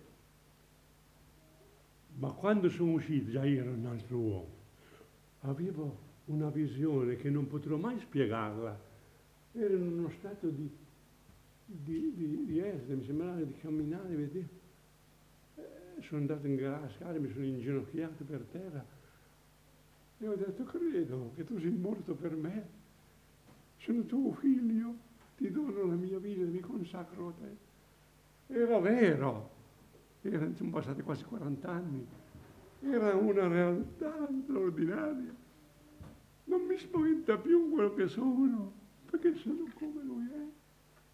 Ma quando sono uscito, già io ero un altro uomo, avevo una visione che non potrò mai spiegarla. Ero in uno stato di, di, di, di essere, mi sembrava di camminare, vedere. Sono andato in scala, mi sono inginocchiato per terra e ho detto: credo che tu sei morto per me, sono tuo figlio, ti dono la mia vita, mi consacro a te. Era vero, era, sono passati quasi quaranta anni, era una realtà straordinaria. Non mi spaventa più quello che sono, perché sono come lui è.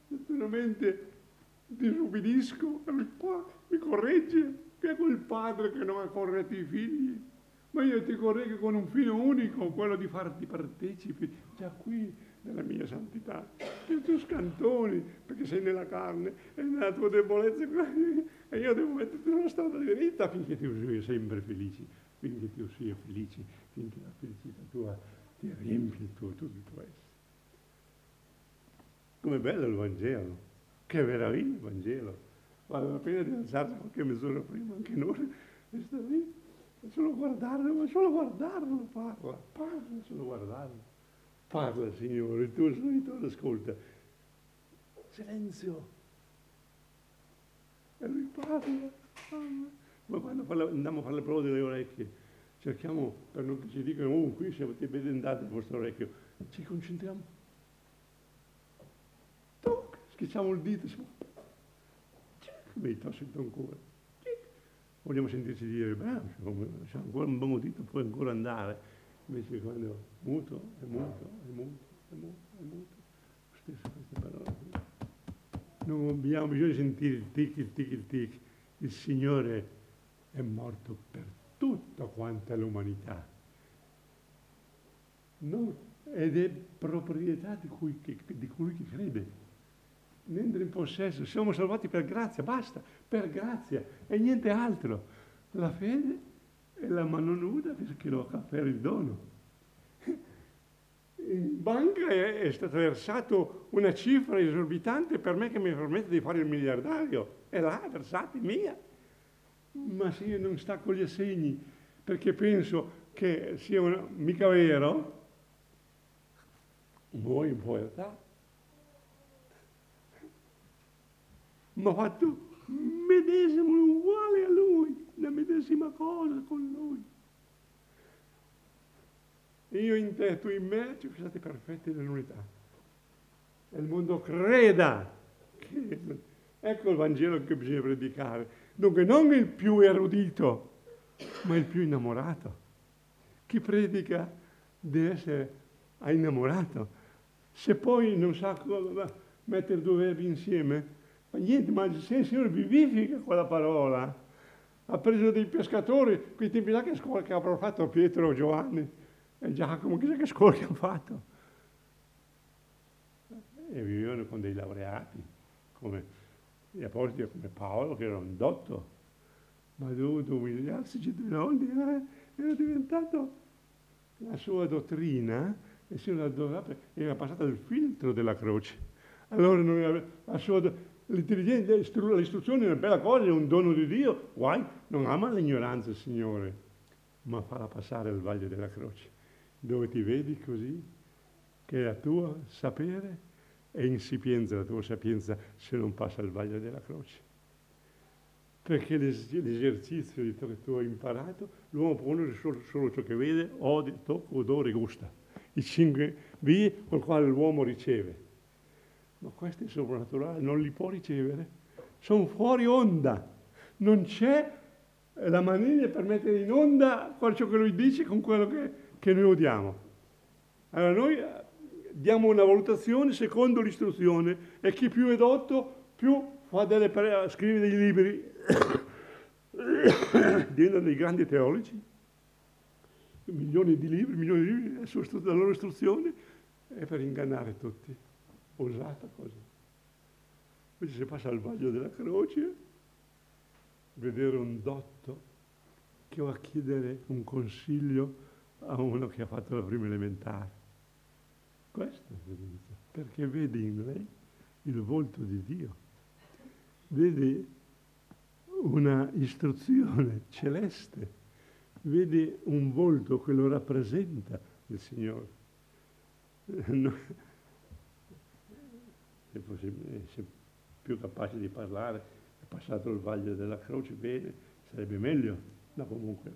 naturalmente disubbidisco, e lui qua mi corregge, che è quel padre che non ha corretto i figli. Ma io ti correggo con un fine unico, quello di farti partecipi già qui della mia santità, che tu scantoni, perché sei nella carne e nella tua debolezza, e io devo metterti sulla strada di verità affinché tu sia sempre felice, finché tu sia felice, finché la felicità tua ti riempie il tuo, tutto il tuo essere. Com'è bello il Vangelo, che meraviglia il Vangelo. Vale la pena di alzarsi qualche mezz'ora prima, anche noi, e stare lì. Solo guardarlo, ma solo guardarlo parla, parla, solo guardarlo. Parla, Signore, il tuo servitore ascolta. Silenzio. E lui parla, parla. Ma quando parla, andiamo a fare le prove delle orecchie, cerchiamo, per non che ci dicano, oh, qui siete bedendati il vostro orecchio, ci concentriamo. Toc, schicciamo il dito, siamo... mi tossito ancora. Vogliamo sentirci dire, beh, c'è ancora un buon dito, puoi ancora andare. Invece quando muto, è muto, è muto, è muto, è muto. Stesse queste parole. Non abbiamo bisogno di sentire il tic, il tic, il tic. Il Signore è morto per tutta quanta l'umanità. No, ed è proprietà di, cui, di colui che crede. Ne entra in possesso, siamo salvati per grazia, basta, per grazia e niente altro. La fede è la mano nuda per il dono. In banca è, è stata versato una cifra esorbitante per me che mi permette di fare il miliardario. È là, versata, è mia. Ma se io non stacco gli assegni perché penso che sia una, mica vero, muoio in povertà. Ma ha fatto medesimo, uguale a lui, la medesima cosa con lui. Io in te, tu in me, ci siate perfetti nell'unità. E il mondo creda che... Ecco il Vangelo che bisogna predicare. Dunque non il più erudito, ma il più innamorato. Chi predica deve essere innamorato. Se poi non sa mettere due verbi insieme, ma niente, ma se il Signore vivifica quella parola, ha preso dei pescatori, quei tempi là che scuola che avranno fatto Pietro, Giovanni e Giacomo, chissà che scuola che hanno fatto. E vivevano con dei laureati, come gli apostoli, come Paolo, che era un dotto, ma ha dovuto umiliarsi cento volte, eh, era diventato la sua dottrina, e si era passata il filtro della croce. Allora non era, la sua l'intelligenza, l'istruzione è una bella cosa, è un dono di Dio, guai, non ama l'ignoranza il Signore, ma farà passare al vaglio della croce, dove ti vedi così, che la tua sapere è insipienza, la tua sapienza, se non passa al vaglio della croce. Perché l'esercizio di ciò che tu hai imparato, l'uomo può conoscere solo, solo ciò che vede, ode, tocca, odore, gusta. I cinque vie con le quali l'uomo riceve. Ma questi soprannaturali non li può ricevere, sono fuori onda, non c'è la maniglia per mettere in onda ciò che lui dice con quello che, che noi odiamo. Allora noi diamo una valutazione secondo l'istruzione e chi più è dotto più fa delle, scrive dei libri, diventano dei grandi teologi, milioni di libri, milioni di libri, la loro istruzione è per ingannare tutti. Osata così. Invece si passa al vaglio della croce, vedere un dotto che va a chiedere un consiglio a uno che ha fatto la prima elementare. Questo è felice, perché vedi in lei il volto di Dio, vedi una istruzione celeste, vedi un volto che lo rappresenta il Signore. Se fosse se più capace di parlare, è passato il vaglio della croce, bene, sarebbe meglio, ma comunque.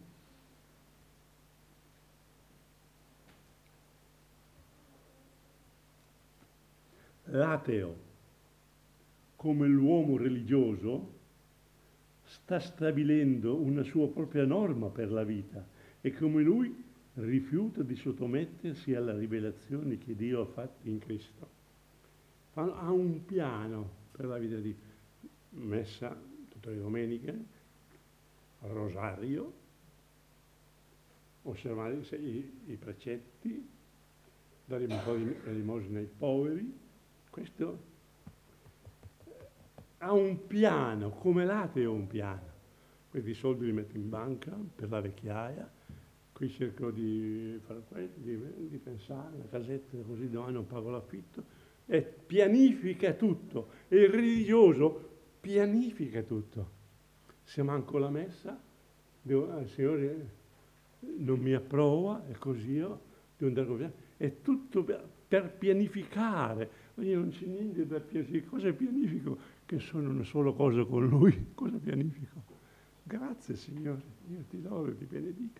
L'ateo, come l'uomo religioso, sta stabilendo una sua propria norma per la vita e come lui rifiuta di sottomettersi alla rivelazione che Dio ha fatto in Cristo. ha un piano per la vita di messa tutte le domeniche, rosario, osservare i, i precetti, dare un po' di elemosina ai poveri. Questo ha un piano, come l'ateo ha un piano. Questi soldi li metto in banca per la vecchiaia, qui cerco di fare questo, di, di pensare, la casetta così domani non pago l'affitto, e pianifica tutto. E il religioso pianifica tutto. Se manco la messa, devo, il Signore non mi approva, e così io devo andare con piano. È tutto per, per pianificare. Ma io non c'è niente da pianificare. Cosa pianifico? Che sono una sola cosa con Lui. Cosa pianifico? Grazie Signore, io ti lodo e ti benedico.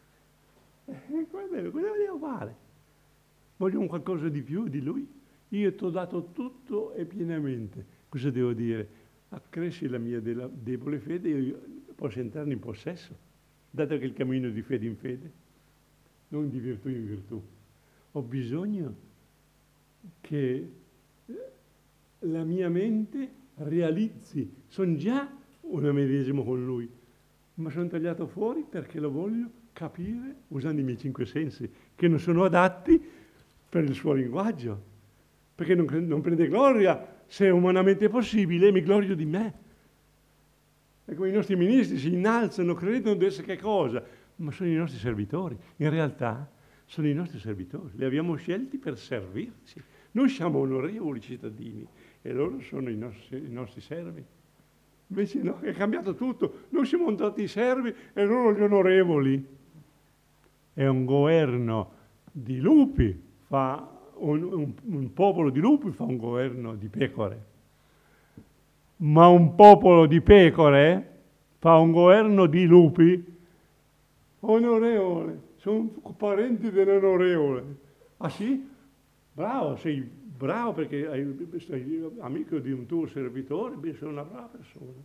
E cosa vogliamo fare? Vogliamo qualcosa di più di Lui? Io ti ho dato tutto e pienamente. Cosa devo dire? Accresci la mia debole fede e io posso entrare in possesso, dato che il cammino di fede in fede, non di virtù in virtù. Ho bisogno che la mia mente realizzi, sono già una medesimo con Lui, ma sono tagliato fuori perché lo voglio capire usando i miei cinque sensi, che non sono adatti per il suo linguaggio, perché non, non prende gloria. Se è umanamente possibile, mi glorio di me. E come i nostri ministri si innalzano, credono di essere che cosa? Ma sono i nostri servitori. In realtà sono i nostri servitori. Li abbiamo scelti per servirci. Noi siamo onorevoli cittadini e loro sono i nostri, i nostri servi. Invece no, è cambiato tutto. Noi siamo stati i servi e loro gli onorevoli. È un governo di lupi, fa Un, un, un popolo di lupi fa un governo di pecore, ma un popolo di pecore fa un governo di lupi onorevole. Sono parenti dell'onorevole. Ah sì? Bravo, sei bravo perché hai, sei amico di un tuo servitore, beh, sei una brava persona.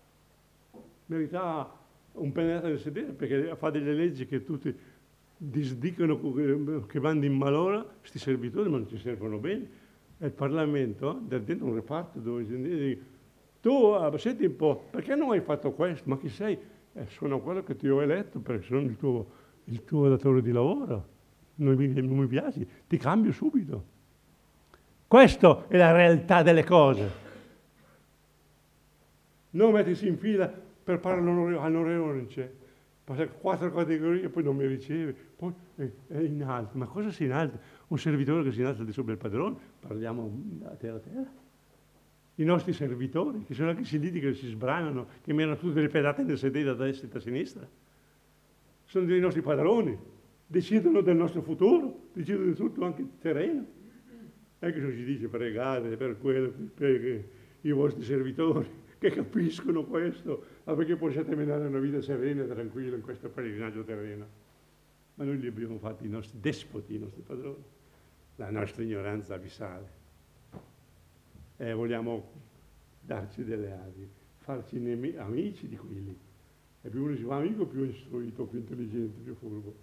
Merita un pennello nel sedere perché fa delle leggi che tutti disdicono che vanno in malora, questi servitori, ma non ci servono bene. È il Parlamento, da dentro un reparto dove dice, tu, senti un po', perché non hai fatto questo? Ma chi sei? Eh, sono quello che ti ho eletto perché sono il tuo, il tuo datore di lavoro. Non mi, non mi piaci, ti cambio subito. Questa è la realtà delle cose. Non mettersi in fila per parlare all'onorevole, non c'è. Passa quattro categorie e poi non mi riceve, poi è, è in alto. Ma cosa si innalza? Un servitore che si innalza di sopra il padrone? Parliamo a terra a terra. I nostri servitori, che sono anche si litigano, che si sbranano, che mirano tutte le pedate nel sedere da destra e da sinistra. Sono dei nostri padroni, decidono del nostro futuro, decidono di tutto anche terreno. Ecco se si dice pregate per quello, per i vostri servitori, che capiscono questo, perché possiate menare una vita serena e tranquilla in questo pellegrinaggio terreno. Ma noi li abbiamo fatti i nostri despoti, i nostri padroni, la nostra ignoranza abissale. E vogliamo darci delle ali, farci amici di quelli. E più uno si fa amico, più è istruito, più intelligente, più furbo.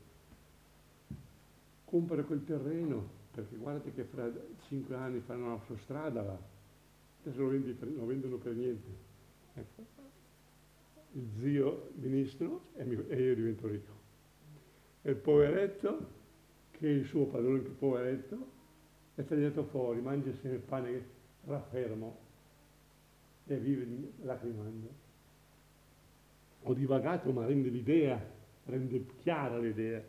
Compra quel terreno, perché guardate che fra cinque anni fanno un'autostrada là. Adesso lo, vendi, lo vendono per niente. Ecco. Il zio ministro e, mi, e io divento ricco. E il poveretto, che è il suo padrone, che poveretto, è tagliato fuori, mangia il pane raffermo e vive lacrimando. Ho divagato, ma rende l'idea, rende chiara l'idea.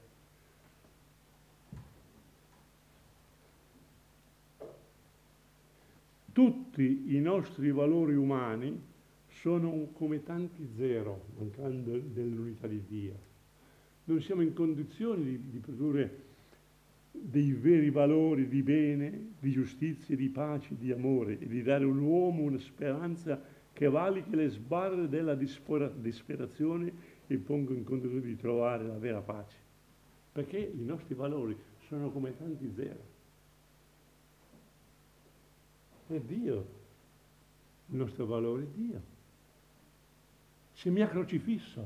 Tutti i nostri valori umani sono come tanti zero, mancando dell'unità di Dio. Non siamo in condizioni di, di produrre dei veri valori di bene, di giustizia, di pace, di amore e di dare all'uomo una speranza che valichi le sbarre della disperazione e ponga in condizione di trovare la vera pace. Perché i nostri valori sono come tanti zero. È Dio, il nostro valore è Dio. Se mi ha crocifisso,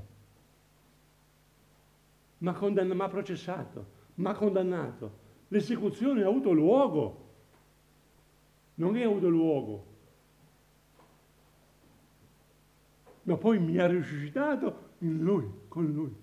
mi ha processato, mi ha condannato, l'esecuzione ha avuto luogo. non è avuto luogo, ma poi mi ha risuscitato in Lui, con Lui.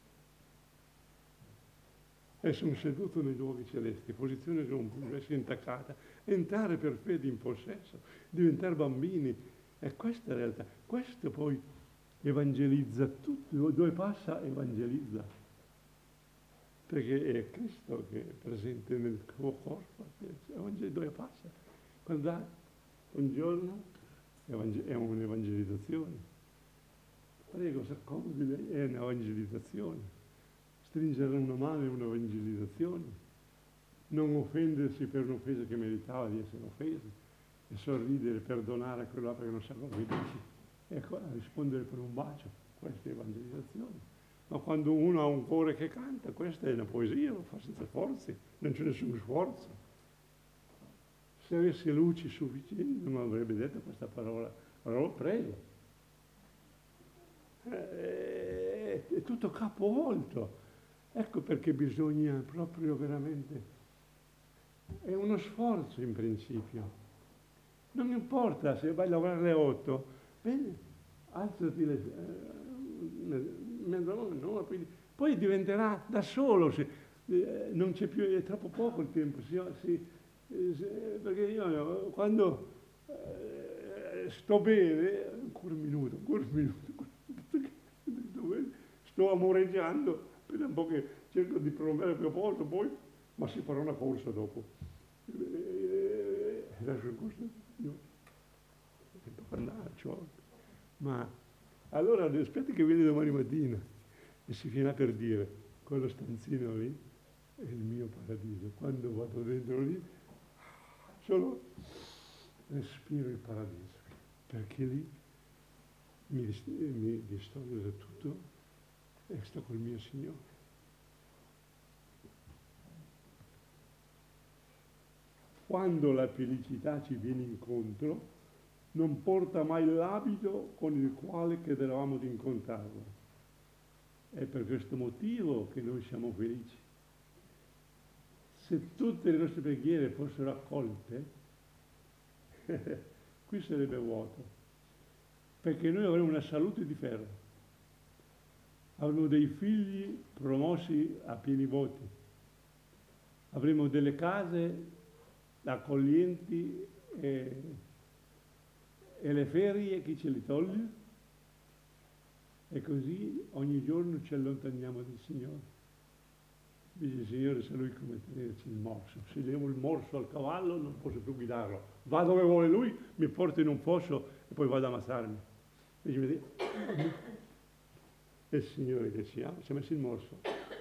E sono seduto nei luoghi celesti, posizione che non può essere intaccata, entrare per fede in possesso, diventare bambini. E questa è la realtà. Questo poi evangelizza tutto, dove passa evangelizza. Perché è Cristo che è presente nel suo corpo, dove passa. Quando dà un giorno è un'evangelizzazione. Prego, s'accomodi lei, è un'evangelizzazione. Stringere una mano è un'evangelizzazione, non offendersi per un'offesa che meritava di essere offesa, e sorridere, perdonare a quello perché non sa come dirsi, ecco, rispondere per un bacio, questa è evangelizzazione. Ma quando uno ha un cuore che canta, questa è una poesia, lo fa senza sforzi, non c'è nessun sforzo. Se avesse luci sufficienti non avrebbe detto questa parola, allora prego. È, è tutto capovolto. Ecco perché bisogna proprio veramente, è uno sforzo in principio. Non importa se vai a lavorare alle otto, bene, alzati le, eh, mezzanotte, no, poi, poi diventerà da solo, se, eh, non c'è più, è troppo poco il tempo, si, si, eh, se, perché io quando eh, sto bene, ancora un minuto, ancora un minuto, sto amoreggiando, un po' che cerco di prolungare più a posto, poi, ma si farà una corsa dopo. E lascio il corso, io devo andare, cioè. Ma allora aspetti che viene domani mattina e si finirà per dire, quello stanzino lì è il mio paradiso. Quando vado dentro lì, solo respiro il paradiso, perché lì mi, dist- mi distolgo da tutto e sto col mio Signore. Quando la felicità ci viene incontro, non porta mai l'abito con il quale crederavamo di incontrarla. È per questo motivo che noi siamo felici. Se tutte le nostre preghiere fossero accolte, qui sarebbe vuoto, perché noi avremo una salute di ferro. Avremo dei figli promossi a pieni voti, avremo delle case accoglienti e, e le ferie chi ce le toglie? E così ogni giorno ci allontaniamo dal Signore. Dice il Signore, se lui come tenerci il morso. Se levo il morso al cavallo non posso più guidarlo. Va dove vuole lui, mi porta in un fosso e poi vado ad ammazzarmi. Dice, vedi, è il Signore che ci ama, ci ha messo il morso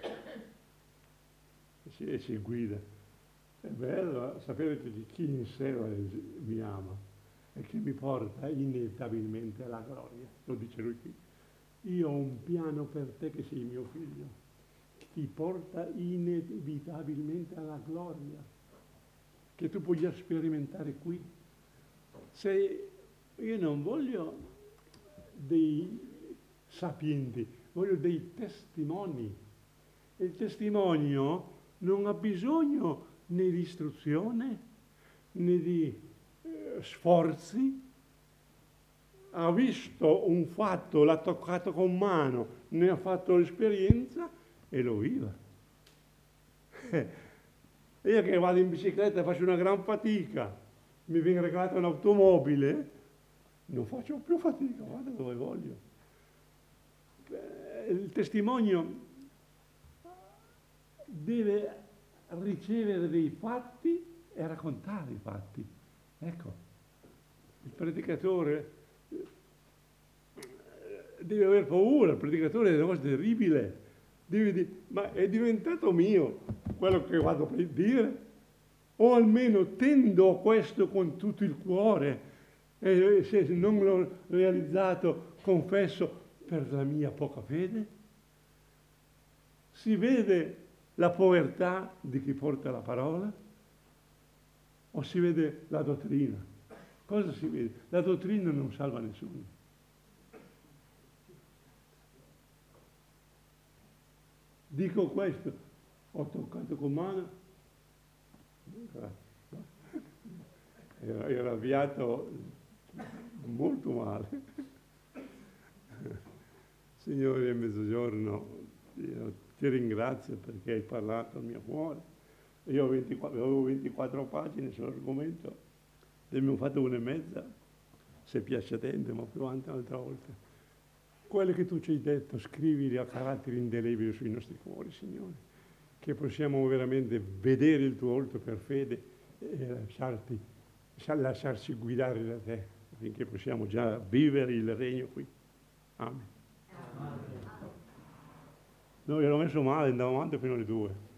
e ci, e ci guida. È bello sapere di chi in sé mi ama e che mi porta inevitabilmente alla gloria. Lo dice lui qui. Io ho un piano per te che sei mio figlio, che ti porta inevitabilmente alla gloria, che tu puoi sperimentare qui. Se io non voglio dei sapienti, voglio dei testimoni. E il testimonio non ha bisogno né di istruzione, né di eh, sforzi. Ha visto un fatto, l'ha toccato con mano, ne ha fatto l'esperienza e lo vive. Io che vado in bicicletta faccio una gran fatica, mi viene regalata un'automobile, non faccio più fatica, vado dove voglio. Il testimonio deve ricevere dei fatti e raccontare i fatti. Ecco, il predicatore deve aver paura, il predicatore è una cosa terribile, deve dire, ma è diventato mio quello che vado a dire? O almeno tendo a questo con tutto il cuore, e se non l'ho realizzato confesso per la mia poca fede? Si vede la povertà di chi porta la parola? O si vede la dottrina? Cosa si vede? La dottrina non salva nessuno. Dico questo, ho toccato con mano, Era, era avviato molto male. Signore, a mezzogiorno io ti ringrazio perché hai parlato al mio cuore. Io ho ventiquattro, avevo ventiquattro pagine sull'argomento, ne abbiamo fatto una e mezza, se piace a te andiamo più avanti un'altra volta. Quello che tu ci hai detto, scrivili a caratteri indelebili sui nostri cuori, Signore, che possiamo veramente vedere il tuo volto per fede e lasciarti, lasciarci guidare da te, affinché possiamo già vivere il regno qui. Amen. Noi l'ho messo male, andavo avanti fino alle due.